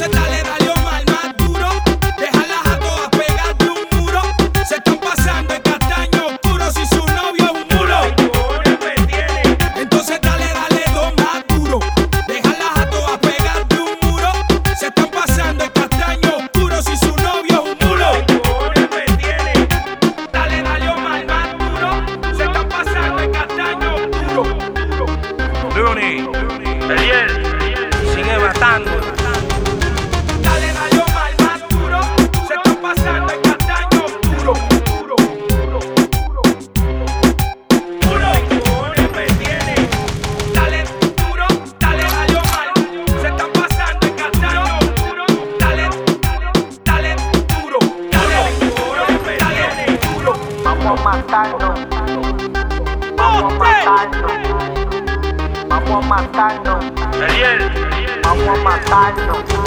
Entonces dale Omar, más duro. Déjalas a todas pegadas de un muro. Se están pasando en castaño oscuro si su novio es un mulo. Entonces dale dos más duro. Déjalas a todas pegadas de un muro. Se están pasando en castaño oscuro si su novio es un mulo. Dale Omar, más duro. Se están pasando en castaño oscuro. Luni, Eliel, sigue matando. Dale Omar, más duro. Se están pasando en castaño oscuro. Dale duro, dale Omar. Se están pasando en castaño oscuro. Dale duro, dale duro. Vamos a matarnos. Vamos a matarnos. Vamos a matarnos. Eliel, Vamos a matarnos.